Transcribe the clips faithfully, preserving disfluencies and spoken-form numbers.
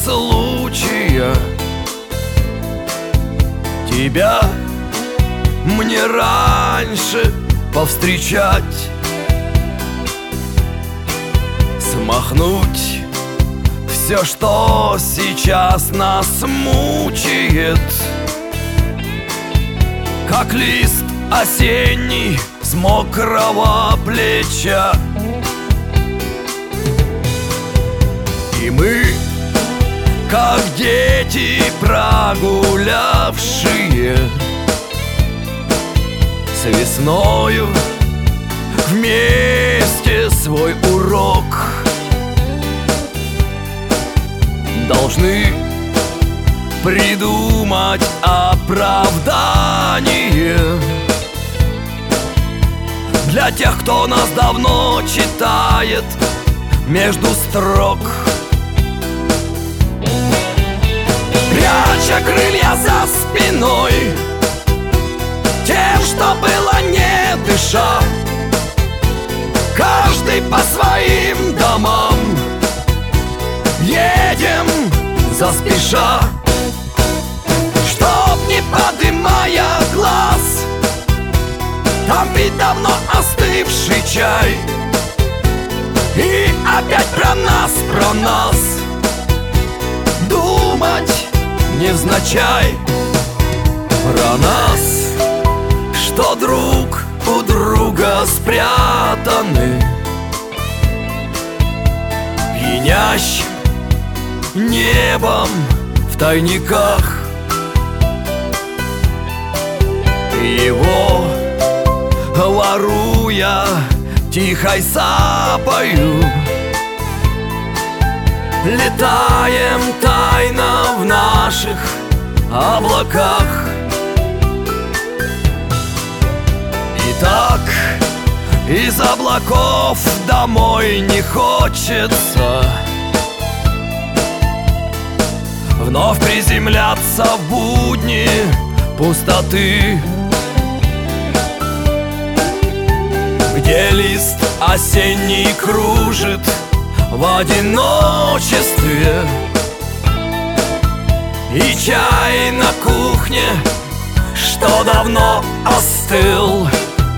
случая тебя мне раньше повстречать, смахнуть все, что сейчас нас мучает, как лист осенний с мокрого плеча. И мы, как дети прогулявшие с весною вместе свой урок, должны придумать оправдание для тех, кто нас давно читает между строк, пряча крылья за спиной тем, что было не дыша. Каждый по своим домам едем заспеша, чтоб не подымая глаз там пить давно остывший чай. И опять про нас, про нас думать невзначай, про нас, что друг у друга спрятаны пьянящим небом в тайниках. Его воруя тихой сапою летаем тайно в наших облаках. И так из облаков домой не хочется вновь приземляться в будни пустоты, где лист осенний кружит в одиночестве, и чай на кухне, что давно остыл.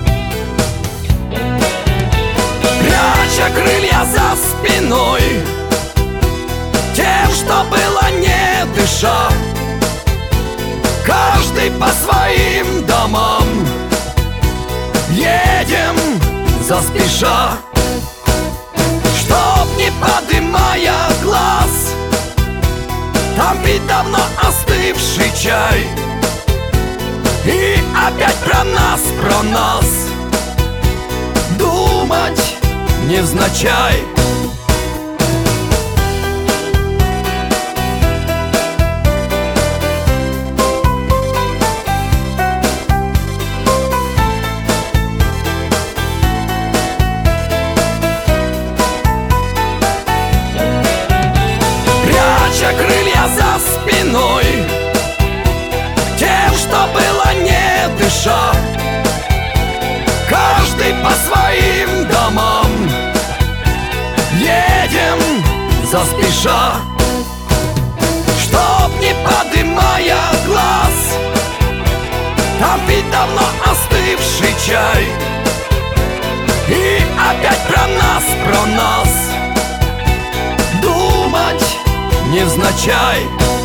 Пряча крылья за спиной тем, что было не дыша, каждый по своим домам едем заспеша, чтоб не подымая глаз там пить давно остывший чай. И опять про нас, про нас думать невзначай. Пряча крылья за спиной тем, что было не дыша, каждый по своим домам едем заспеша, чтоб не подымая глаз там пить давно остывший чай. И опять про нас, про нас думать невзначай.